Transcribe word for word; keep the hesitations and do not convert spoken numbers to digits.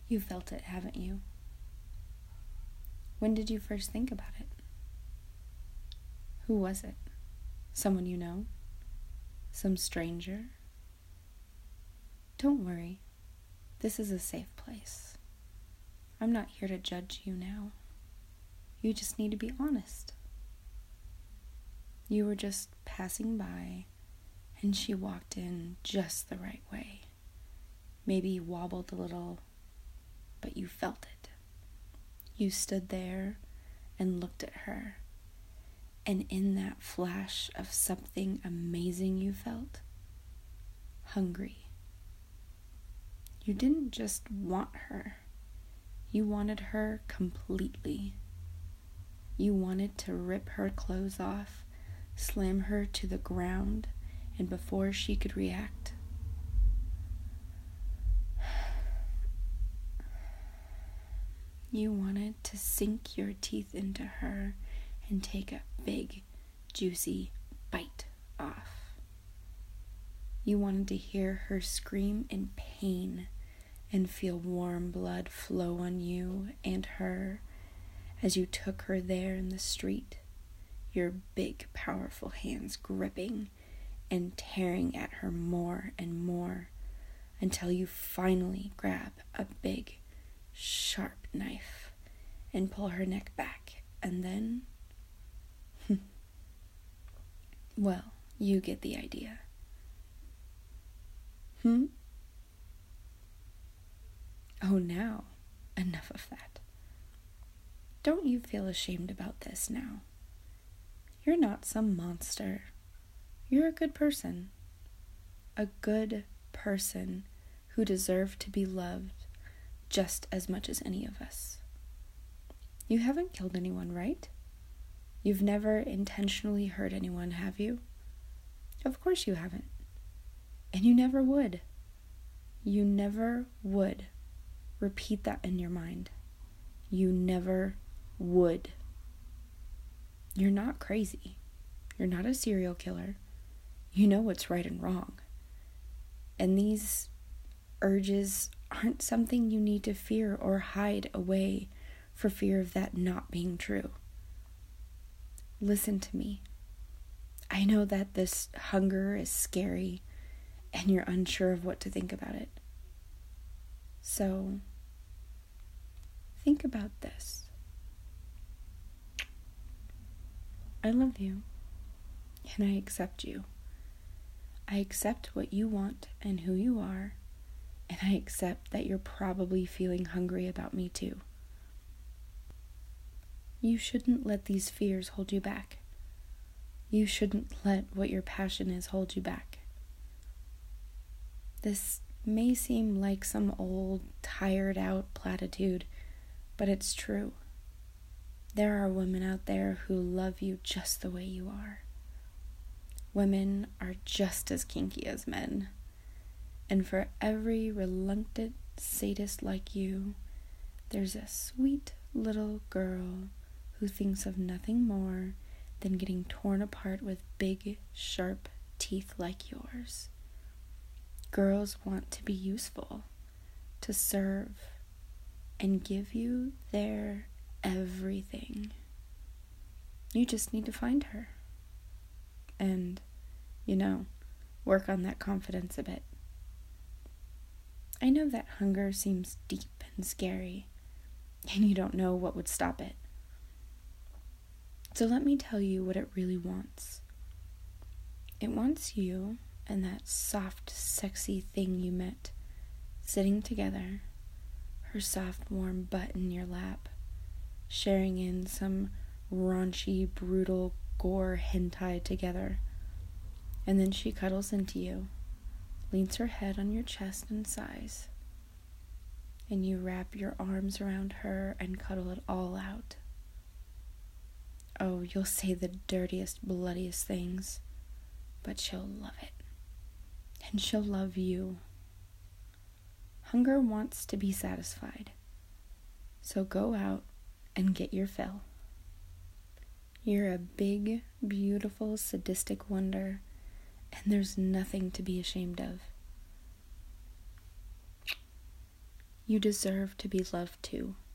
You felt it, haven't you? When did you first think about it? Who was it? Someone you know? Some stranger? Don't worry. This is a safe place. I'm not here to judge you now. You just need to be honest. You were just passing by, and she walked in just the right way. Maybe you wobbled a little, but you felt it. You stood there and looked at her, and in that flash of something amazing you felt, hungry. You didn't just want her. You wanted her completely. You wanted to rip her clothes off, slam her to the ground, and before she could react, you wanted to sink your teeth into her and take a big, juicy bite off. You wanted to hear her scream in pain and feel warm blood flow on you and her as you took her there in the street, your big, powerful hands gripping and tearing at her more and more until you finally grab a big, sharp knife and pull her neck back, and then, well, you get the idea. Hmm? Oh, now, enough of that. Don't you feel ashamed about this now? You're not some monster. You're a good person. A good person who deserved to be loved just as much as any of us. You haven't killed anyone, right? You've never intentionally hurt anyone, have you? Of course you haven't. And you never would. You never would. Repeat that in your mind. You never would. You're not crazy. You're not a serial killer. You know what's right and wrong. And these urges aren't something you need to fear or hide away for fear of that not being true. Listen to me. I know that this hunger is scary and you're unsure of what to think about it. So, think about this. I love you, and I accept you. I accept what you want and who you are, and I accept that you're probably feeling hungry about me too. You shouldn't let these fears hold you back. You shouldn't let what your passion is hold you back. This may seem like some old, tired out platitude, but it's true. There are women out there who love you just the way you are. Women are just as kinky as men. And for every reluctant sadist like you, there's a sweet little girl who thinks of nothing more than getting torn apart with big, sharp teeth like yours. Girls want to be useful, to serve, and give you their everything. You just need to find her. And, you know, work on that confidence a bit. I know that hunger seems deep and scary, and you don't know what would stop it. So let me tell you what it really wants. It wants you and that soft, sexy thing you met, sitting together, her soft, warm butt in your lap, sharing in some raunchy, brutal gore hentai together. And then she cuddles into you, leans her head on your chest and sighs, and you wrap your arms around her and cuddle it all out. Oh, you'll say the dirtiest, bloodiest things, but she'll love it. And she'll love you. Hunger wants to be satisfied. So go out and get your fill. You're a big, beautiful, sadistic wonder, and there's nothing to be ashamed of. You deserve to be loved too.